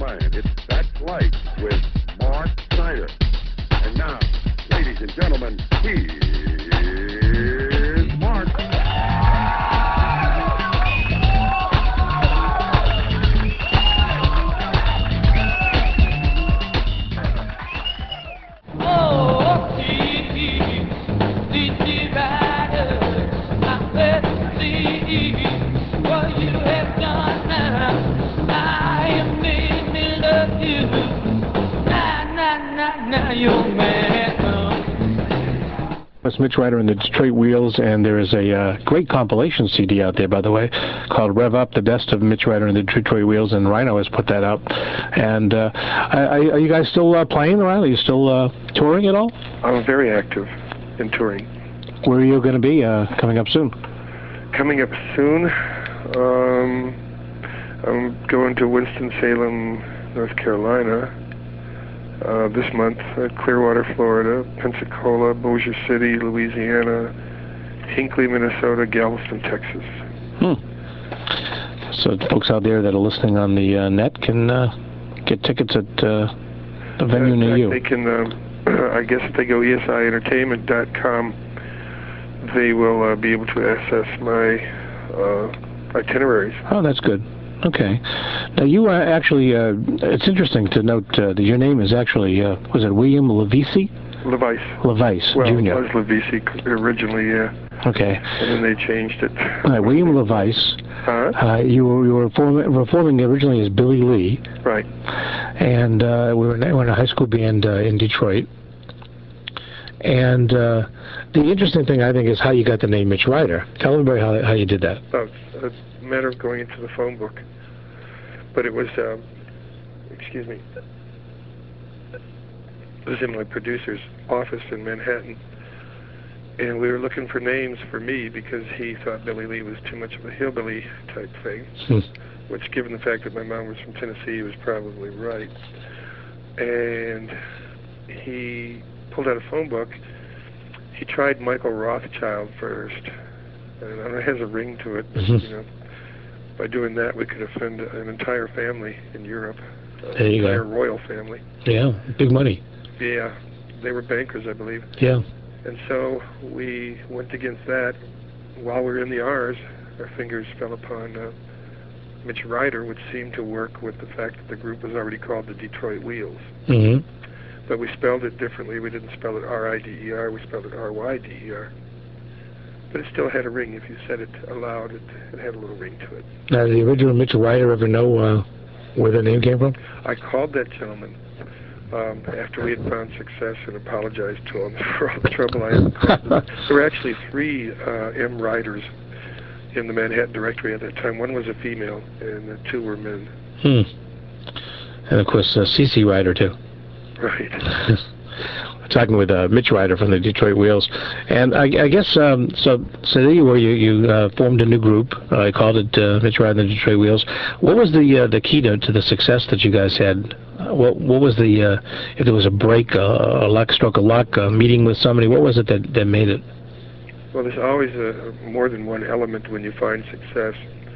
Ryan. It's That's Life with Mark Snyder. And now, ladies and gentlemen, here's Mark. It's Mitch Ryder and the Detroit Wheels, and there is a great compilation CD out there, by the way, called Rev Up, the Best of Mitch Ryder and the Detroit Wheels, and Rhino has put that out. And are you guys still playing, Rhino? Are you still touring at all? I'm very active in touring. Where are you going to be coming up soon? Coming up soon? I'm going to Winston-Salem, North Carolina, this month, Clearwater, Florida, Pensacola, Bossier City, Louisiana, Hinckley, Minnesota, Galveston, Texas. So folks out there that are listening on the net can get tickets at the venue near you. They can, I guess if they go esientertainment.com, they will be able to access my itineraries. Oh, that's good. Okay. Now, you are actually, it's interesting to note that your name is actually, was it William Levisi? Levice. Jr. Well, it was Levisi originally, yeah. Okay. And then they changed it. All right, William Levice. You were performing originally as Billy Lee. Right. And we were in a high school band in Detroit. And the interesting thing, I think, is how you got the name Mitch Ryder. Tell everybody how you did that. Oh, it's a matter of going into the phone book. But it was, excuse me, it was in my producer's office in Manhattan. And we were looking for names for me because he thought Billy Lee was too much of a hillbilly type thing, which, given the fact that my mom was from Tennessee, was probably right. And he pulled out a phone book. He tried Michael Rothschild first, and it has a ring to it, but, you know, by doing that we could offend an entire family in Europe, an entire royal family. Yeah, big money. Yeah, they were bankers, I believe. Yeah. And so we went against that. While we were in the R's, our fingers fell upon Mitch Ryder, which seemed to work with the fact that the group was already called the Detroit Wheels. Mm-hmm. But we spelled it differently. We didn't spell it R-I-D-E-R, we spelled it R-Y-D-E-R. But it still had a ring. If you said it aloud, it had a little ring to it. Now, did the original Mitch Ryder ever know where the name came from? I called that gentleman after we had found success and apologized to him for all the trouble I had caused. There were actually 3 M. Ryders in the Manhattan directory at that time. One was a female, and 2 were men. And, of course, C.C. Ryder, too. Right. Talking with Mitch Ryder from the Detroit Wheels. And I guess, so there you were, you formed a new group. I called it Mitch Ryder and the Detroit Wheels. What was the key to the success that you guys had? What was the, if there was a break, a luck, stroke of luck, a meeting with somebody, what was it that made it? Well, there's always more than one element when you find success.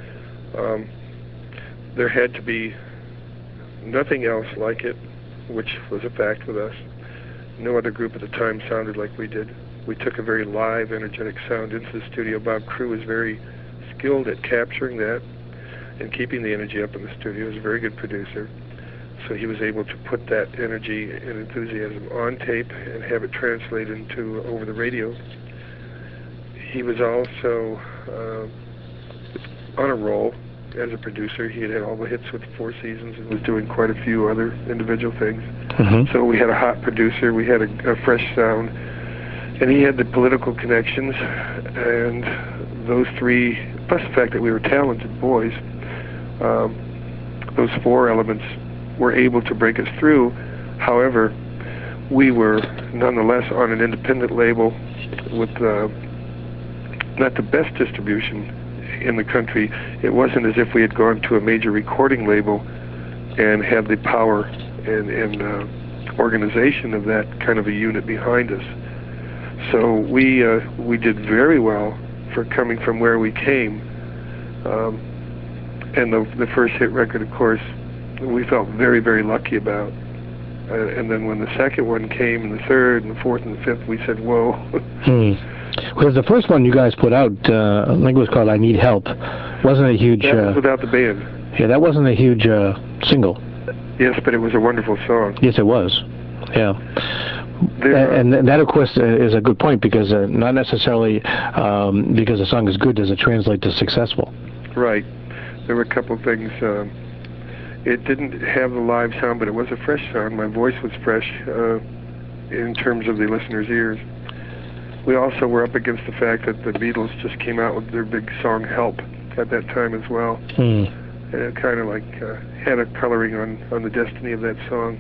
There had to be nothing else like it, which was a fact with us. No other group at the time sounded like we did. We took a very live, energetic sound into the studio. Bob Crew was very skilled at capturing that and keeping the energy up in the studio. He was a very good producer. So he was able to put that energy and enthusiasm on tape and have it translated into over the radio. He was also on a roll as a producer. He had all the hits with 4 Seasons and was doing quite a few other individual things. So we had a hot producer, we had a fresh sound, and he had the political connections, and those 3, plus the fact that we were talented boys, those 4 elements were able to break us through. However, we were nonetheless on an independent label with not the best distribution in the country. It wasn't as if we had gone to a major recording label and had the power and organization of that kind of a unit behind us. So we did very well for coming from where we came. And the first hit record, of course, we felt very, very lucky about. And then when the second one came, and the third, and the fourth, and the fifth, we said, whoa. Because the first one you guys put out, I think it was called I Need Help, wasn't a huge... That was without the band. Yeah, that wasn't a huge single. Yes, but it was a wonderful song. Yes, it was. Yeah. And that, of course, is a good point, because not necessarily because the song is good does it translate to successful. Right. There were a couple of things. It didn't have the live sound, but it was a fresh sound. My voice was fresh in terms of the listener's ears. We also were up against the fact that the Beatles just came out with their big song Help at that time as well. And it kind of like had a coloring on the destiny of that song.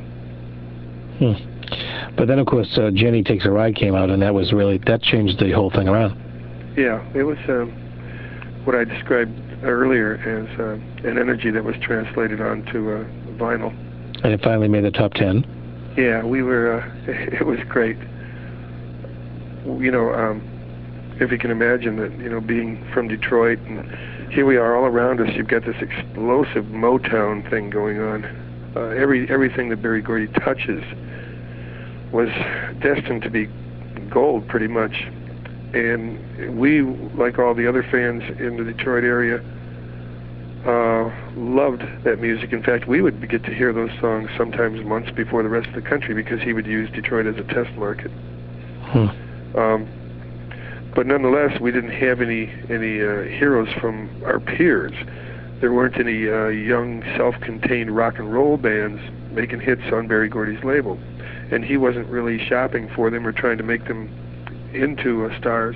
But then, of course, Jenny Takes a Ride came out, and that changed the whole thing around. Yeah, it was what I described earlier as an energy that was translated onto vinyl. And it finally made the top 10. Yeah, we were, it was great. You know, if you can imagine that, you know, being from Detroit, and here we are all around us, you've got this explosive Motown thing going on. Everything that Berry Gordy touches was destined to be gold, pretty much. And we, like all the other fans in the Detroit area, loved that music. In fact, we would get to hear those songs sometimes months before the rest of the country, because he would use Detroit as a test market. But nonetheless, we didn't have any heroes from our peers. There weren't any young, self-contained rock and roll bands making hits on Berry Gordy's label. And he wasn't really shopping for them or trying to make them into stars.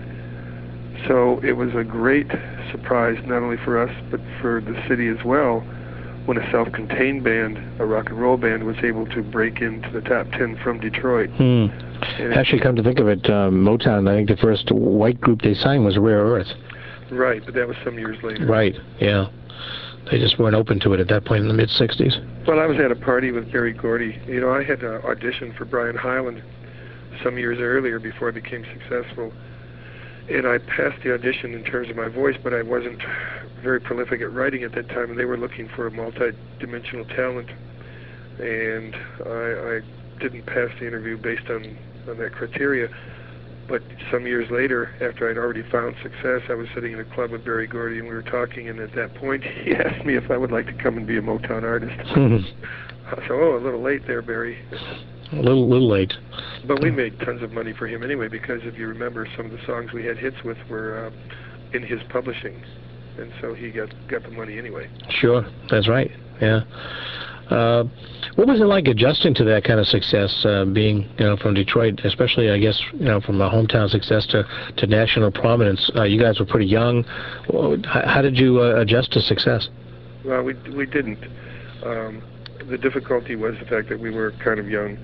So it was a great surprise, not only for us, but for the city as well, when a self-contained band, a rock and roll band, was able to break into the top 10 from Detroit. Actually, come to think of it, Motown, I think the first white group they signed was Rare Earth. Right, but that was some years later. Right, yeah. They just weren't open to it at that point in the mid-'60s. Well, I was at a party with Berry Gordy. You know, I had auditioned for Brian Hyland some years earlier before I became successful. And I passed the audition in terms of my voice, but I wasn't very prolific at writing at that time, and they were looking for a multi-dimensional talent. And I didn't pass the interview based on that criteria. But some years later, after I'd already found success, I was sitting in a club with Berry Gordy, and we were talking, and at that point, he asked me if I would like to come and be a Motown artist. So, a little late there, Berry. A little late. But we made tons of money for him anyway, because if you remember, some of the songs we had hits with were in his publishing, and so he got the money anyway. Sure, that's right, yeah. What was it like adjusting to that kind of success, being, you know, from Detroit, especially, I guess, you know, from a hometown success to national prominence? You guys were pretty young. How did you adjust to success? Well, we didn't. The difficulty was the fact that we were kind of young,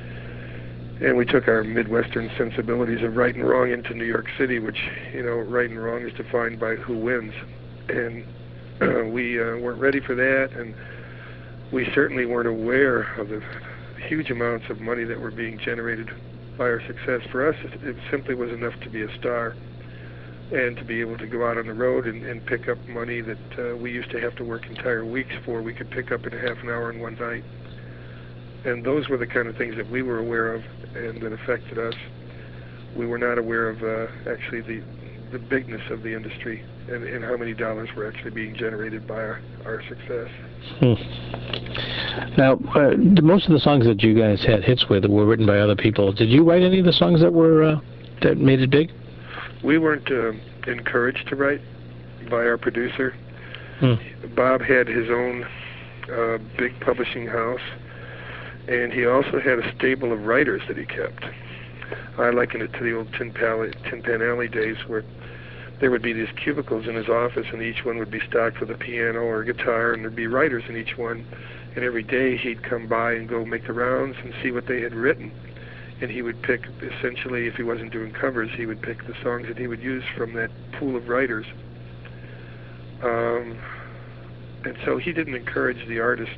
and we took our Midwestern sensibilities of right and wrong into New York City, which, you know, right and wrong is defined by who wins. And we weren't ready for that, and we certainly weren't aware of the huge amounts of money that were being generated by our success. For us, it simply was enough to be a star and to be able to go out on the road and pick up money that we used to have to work entire weeks for. We could pick up in a half an hour in one night. And those were the kind of things that we were aware of and that affected us. We were not aware of actually the bigness of the industry and how many dollars were actually being generated by our success. Now, most of the songs that you guys had hits with were written by other people. Did you write any of the songs that were that made it big? We weren't encouraged to write by our producer. Bob had his own big publishing house, and he also had a stable of writers that he kept. I liken it to the old Tin Pan Alley days, where there would be these cubicles in his office, and each one would be stocked with a piano or a guitar, and there'd be writers in each one. And every day he'd come by and go make the rounds and see what they had written. And he would pick, essentially, if he wasn't doing covers, he would pick the songs that he would use from that pool of writers. And so he didn't encourage the artist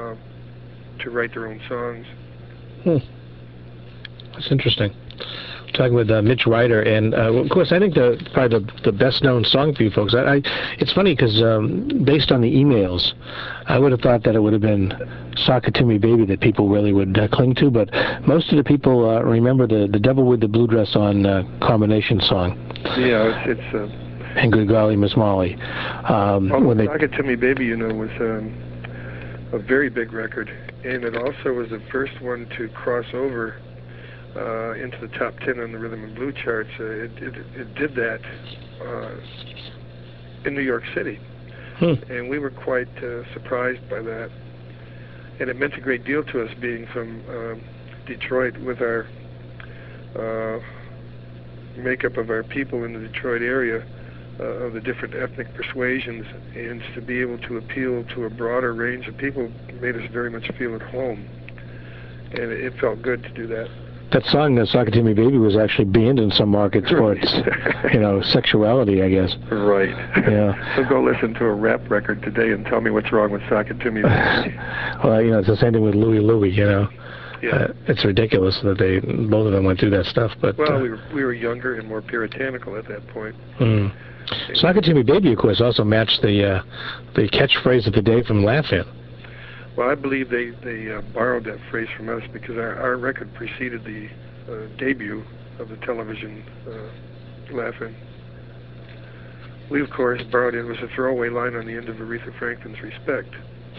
to write their own songs. That's interesting. talking with Mitch Ryder, and of course, I think probably the best-known song for you folks. It's funny because based on the emails, I would have thought that it would have been "Sock It to Me, Baby" that people really would cling to, but most of the people remember the "Devil with the Blue Dress On" combination song. Yeah, it's and "Good Golly, Miss Molly." "Sock It to Me, Baby," was a very big record, and it also was the first one to cross over into the top 10 on the Rhythm and Blues charts. It did that in New York City, and we were quite surprised by that. And it meant a great deal to us being from Detroit with our makeup of our people in the Detroit area, of the different ethnic persuasions, and to be able to appeal to a broader range of people made us very much feel at home. And it felt good to do that. That song, "Sock It to Me, Baby," was actually banned in some markets for its, sexuality, I guess. Right. Yeah. So go listen to a rap record today and tell me what's wrong with "Sock It to Me, Baby." Well, it's the same thing with Louie Louie, Yeah. It's ridiculous that both of them went through that stuff. But well, we were younger and more puritanical at that point. "Sock It to Me, Baby," of course, also matched the catchphrase of the day from Laugh-In. Well, I believe they borrowed that phrase from us because our record preceded the debut of the television Laugh-In. We, of course, borrowed it. It was a throwaway line on the end of Aretha Franklin's "Respect."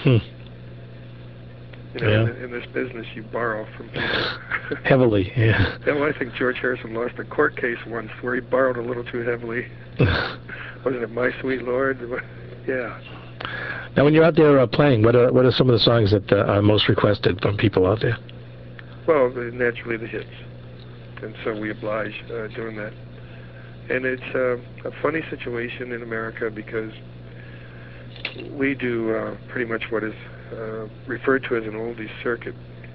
In this business, you borrow from people. Heavily, yeah. Well, I think George Harrison lost a court case once where he borrowed a little too heavily. Wasn't it "My Sweet Lord"? Yeah. Now, when you're out there playing, what are some of the songs that are most requested from people out there? Well, naturally the hits, and so we oblige doing that. And it's a funny situation in America because we do pretty much what is referred to as an oldies circuit.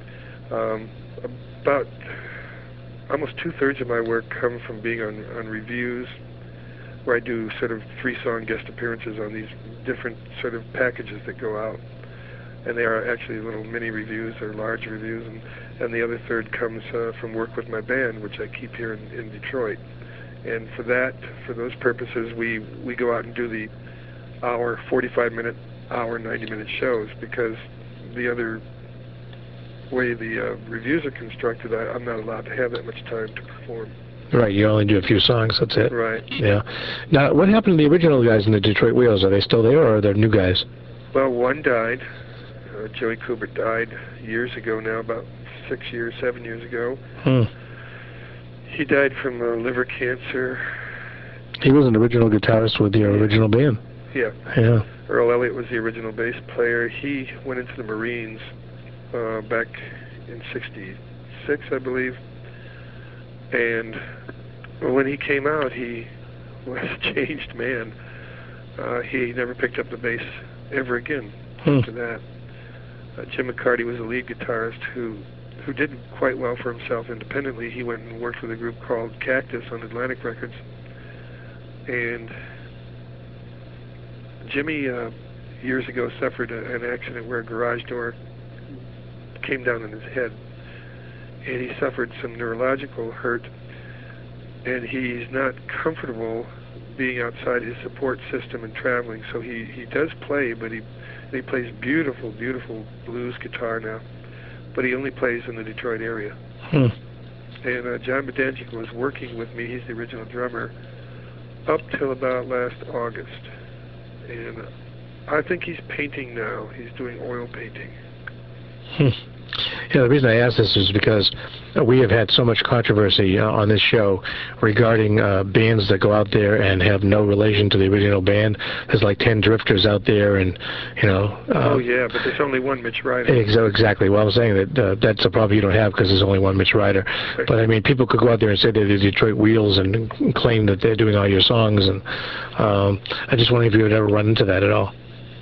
About almost 2/3 of my work come from being on reviews, where I do sort of 3-song guest appearances on these different sort of packages that go out, and they are actually little mini reviews or large reviews, and the other third comes from work with my band, which I keep here in Detroit. And for those purposes, we go out and do the hour, 45-minute, hour, 90-minute shows, because the other way the reviews are constructed, I'm not allowed to have that much time to perform. Right, you only do a few songs, that's it. Right. Yeah. Now, what happened to the original guys in the Detroit Wheels? Are they still there, or are there new guys? Well, one died. Joey Kubert died years ago now, about 7 years ago. He died from liver cancer. He was an original guitarist with the original band. Yeah. Yeah. Earl Elliott was the original bass player. He went into the Marines back in '66, I believe. And when he came out, he was a changed man. He never picked up the bass ever again after that. Jim McCarty was a lead guitarist who did quite well for himself independently. He went and worked with a group called Cactus on Atlantic Records. And Jimmy, years ago, suffered an accident where a garage door came down on his head. And he suffered some neurological hurt, and he's not comfortable being outside his support system and traveling. So he does play, but he plays beautiful, beautiful blues guitar now. But he only plays in the Detroit area. And John Bedanjic was working with me. He's the original drummer up till about last August. And I think he's painting now. He's doing oil painting. Yeah, the reason I ask this is because we have had so much controversy on this show regarding bands that go out there and have no relation to the original band. There's like 10 drifters out there, and oh yeah, but there's only one Mitch Ryder. Exactly. Well, I'm saying that that's a problem you don't have because there's only one Mitch Ryder. Right. But I mean, people could go out there and say they're the Detroit Wheels and claim that they're doing all your songs, and I just wonder if you would ever run into that at all.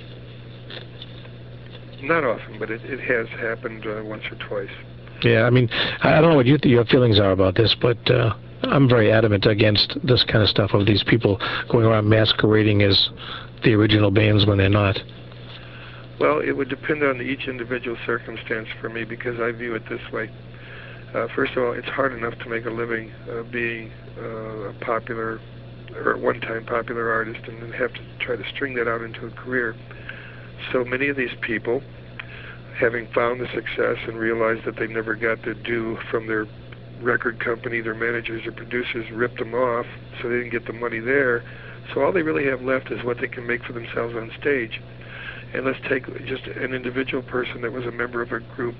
Not often, but it has happened once or twice. Yeah, I mean, I don't know what your feelings are about this, but I'm very adamant against this kind of stuff of these people going around masquerading as the original bands when they're not. Well, it would depend on each individual circumstance for me, because I view it this way. First of all, it's hard enough to make a living being a popular, or at one time popular artist, and then have to try to string that out into a career. So many of these people, having found the success and realized that they never got their due from their record company, their managers or producers ripped them off, so they didn't get the money there. So all they really have left is what they can make for themselves on stage. And let's take just an individual person that was a member of a group,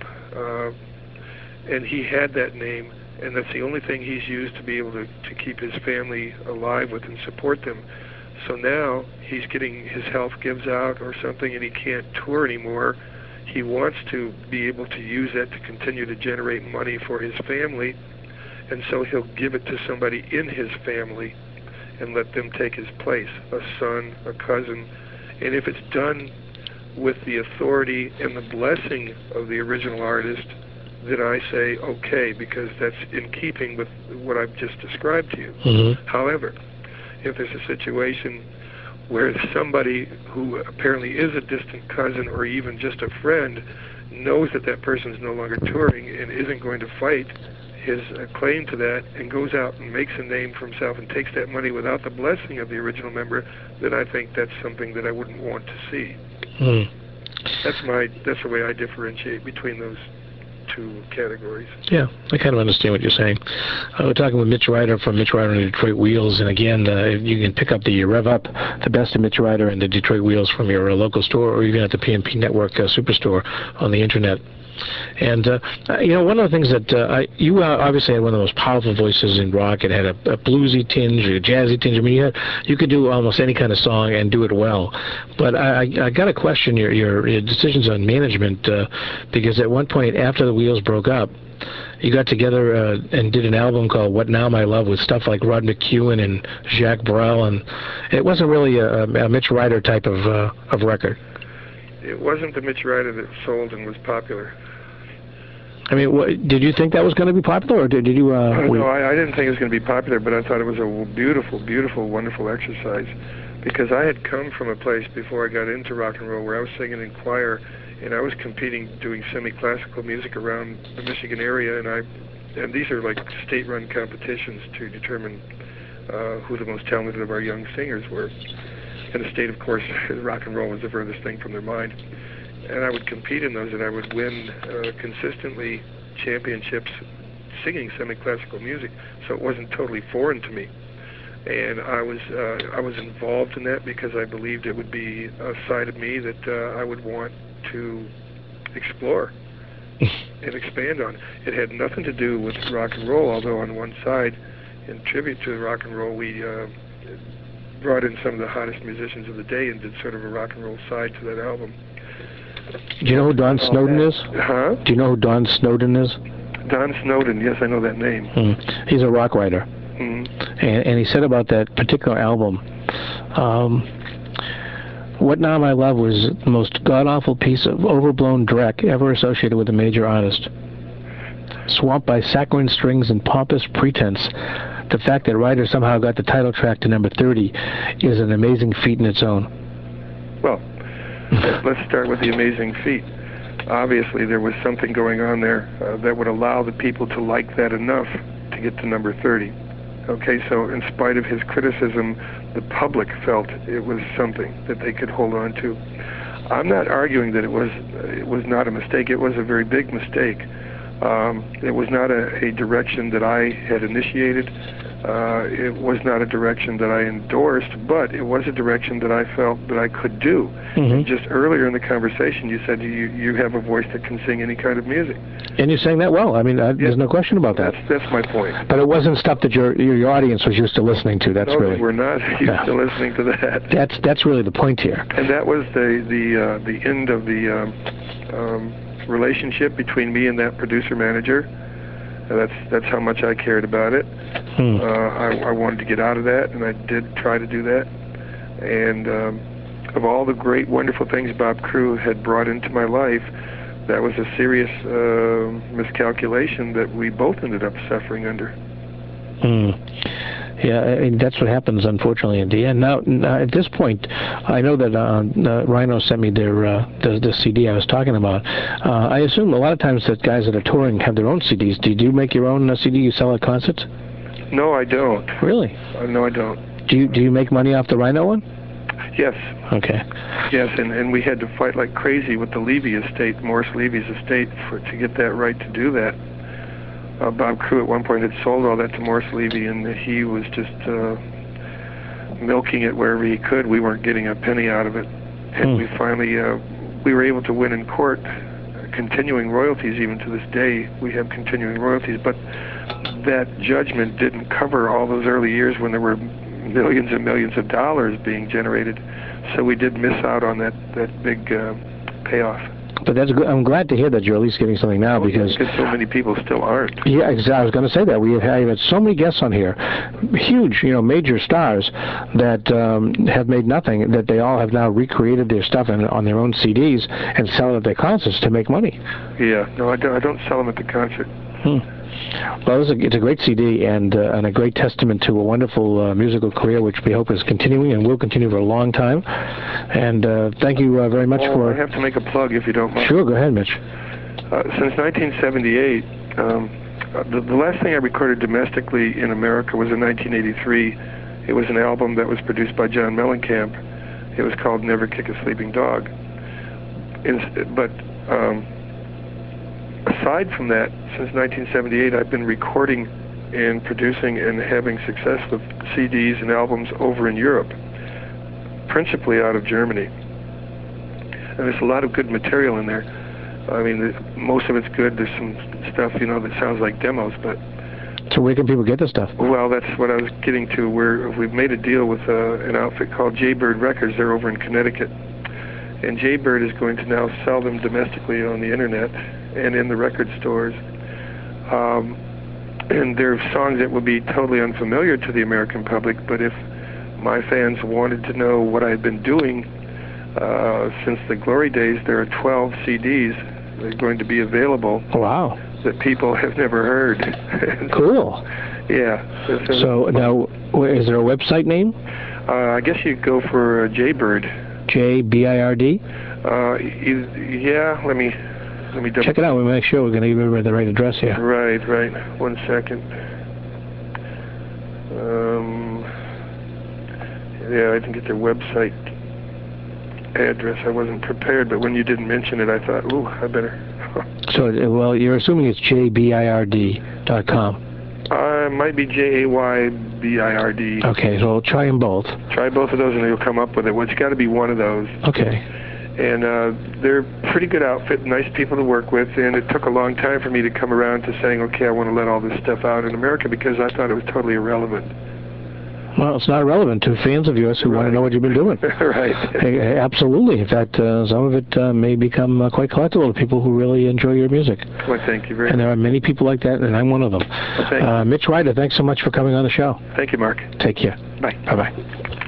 and he had that name, and that's the only thing he's used to be able to keep his family alive with and support them. So now he's getting, his health gives out or something, and he can't tour anymore. He wants to be able to use that to continue to generate money for his family, and so he'll give it to somebody in his family and let them take his place, a son, a cousin. And if it's done with the authority and the blessing of the original artist, then I say okay, because that's in keeping with what I've just described to you. Mm-hmm. However, if there's a situation where somebody who apparently is a distant cousin or even just a friend knows that that person's no longer touring and isn't going to fight his claim to that, and goes out and makes a name for himself and takes that money without the blessing of the original member, then I think that's something that I wouldn't want to see. Mm. That's the way I differentiate between those two categories. Yeah, I kind of understand what you're saying. We're talking with Mitch Ryder from Mitch Ryder and the Detroit Wheels, and again, you can pick up the Rev Up, the best of Mitch Ryder and the Detroit Wheels from your local store, or even at the PNP Network Superstore on the internet. And one of the things that you obviously had one of the most powerful voices in rock. It had a bluesy tinge, a jazzy tinge. I mean, you could do almost any kind of song and do it well. But I got to question your decisions on management, because at one point after the Wheels broke up, you got together and did an album called What Now My Love with stuff like Rod McEwen and Jacques Brel, and it wasn't really a Mitch Ryder type of record. It wasn't the Mitch Ryder that sold and was popular. I mean, did you think that was going to be popular, or did you... No, I didn't think it was going to be popular, but I thought it was a beautiful, beautiful, wonderful exercise, because I had come from a place before I got into rock and roll where I was singing in choir, and I was competing, doing semi-classical music around the Michigan area, and these are like state-run competitions to determine who the most talented of our young singers were. In the state, of course, rock and roll was the furthest thing from their mind. And I would compete in those, and I would win consistently championships singing semi-classical music, so it wasn't totally foreign to me. And I was involved in that because I believed it would be a side of me that I would want to explore and expand on. It had nothing to do with rock and roll, although on one side, in tribute to rock and roll, we brought in some of the hottest musicians of the day and did sort of a rock and roll side to that album. Do you know who Don Snowden is? Huh? Do you know who Don Snowden is? Don Snowden, yes, I know that name. He's a rock writer. And he said about that particular album, What Now My Love was the most god-awful piece of overblown dreck ever associated with a major artist. Swamped by saccharine strings and pompous pretense, the fact that Ryder somehow got the title track to number 30 is an amazing feat in its own. Well, let's start with the amazing feat. Obviously, there was something going on there that would allow the people to like that enough to get to number 30. Okay, so in spite of his criticism, the public felt it was something that they could hold on to. I'm not arguing that it was not a mistake. It was a very big mistake. It was not a direction that I had initiated. It was not a direction that I endorsed, but it was a direction that I felt that I could do. Mm-hmm. Just earlier in the conversation, you said you have a voice that can sing any kind of music. And you sang that well. I mean, there's no question about that. That's my point. But it wasn't stuff that your audience was used to listening to. That's no, really. We're not used to listening to that. That's really the point here. And that was the end of the relationship between me and that producer manager. That's how much I cared about it. I wanted to get out of that, and I did try to do that. And of all the great, wonderful things Bob Crewe had brought into my life, that was a serious miscalculation that we both ended up suffering under. Yeah, I mean, that's what happens, unfortunately, in the end. Now, at this point, I know that Rhino sent me their the CD I was talking about. I assume a lot of times that guys that are touring have their own CDs. Do you make your own CD you sell at concerts? No, I don't. Really? No, I don't. Do you make money off the Rhino one? Yes. Okay. Yes, and we had to fight like crazy with the Levy estate, Morris Levy's estate, to get that right to do that. Bob Crew at one point had sold all that to Morris Levy, and he was just milking it wherever he could. We weren't getting a penny out of it. And we finally, we were able to win in court, continuing royalties. Even to this day, we have continuing royalties. But that judgment didn't cover all those early years when there were millions and millions of dollars being generated. So we did miss out on that big payoff. But that's good. I'm glad to hear that you're at least getting something now, because so many people still aren't. Yeah, exactly. I was going to say that. We have had so many guests on here, huge, major stars that have made nothing, that they all have now recreated their stuff on their own CDs and sell it at their concerts to make money. Yeah, no, I don't sell them at the concert. Well, it's a great CD and a great testament to a wonderful musical career, which we hope is continuing and will continue for a long time. And thank you very much for... I have to make a plug, if you don't mind. Sure, go ahead, Mitch. Since 1978, the last thing I recorded domestically in America was in 1983. It was an album that was produced by John Mellencamp. It was called Never Kick a Sleeping Dog. But aside from that, since 1978, I've been recording and producing and having success with CDs and albums over in Europe, principally out of Germany. And there's a lot of good material in there. I mean, most of it's good. There's some stuff, that sounds like demos, but... So where can people get this stuff? Well, that's what I was getting to, where we've made a deal with an outfit called Jaybird Records. They're over in Connecticut. And Jaybird is going to now sell them domestically on the internet and in the record stores. And they're songs that would be totally unfamiliar to the American public, but if my fans wanted to know what I had been doing since the glory days, there are 12 CDs that are going to be available. Wow. That people have never heard. Cool. Yeah. So now, is there a website name? I guess you go for Jaybird. J-B-I-R-D? Yeah, let me double check it out. We make sure we're going to give everybody the right address here. Right. 1 second. Yeah, I didn't get their website address. I wasn't prepared, but when you didn't mention it, I thought, ooh, I better. So, well, you're assuming it's jbird.com. It might be Jaybird. Okay, so try them both. Try both of those and you'll come up with it. Well, it's got to be one of those. Okay. And they're a pretty good outfit, nice people to work with, and it took a long time for me to come around to saying, okay, I want to let all this stuff out in America, because I thought it was totally irrelevant. Well, it's not irrelevant to fans of yours who want to know what you've been doing. Right. Absolutely. In fact, some of it may become quite collectible to people who really enjoy your music. Well, thank you very much. And there are many people like that, and I'm one of them. Well, thank you. Mitch Ryder, thanks so much for coming on the show. Thank you, Mark. Take care. Bye. Bye-bye.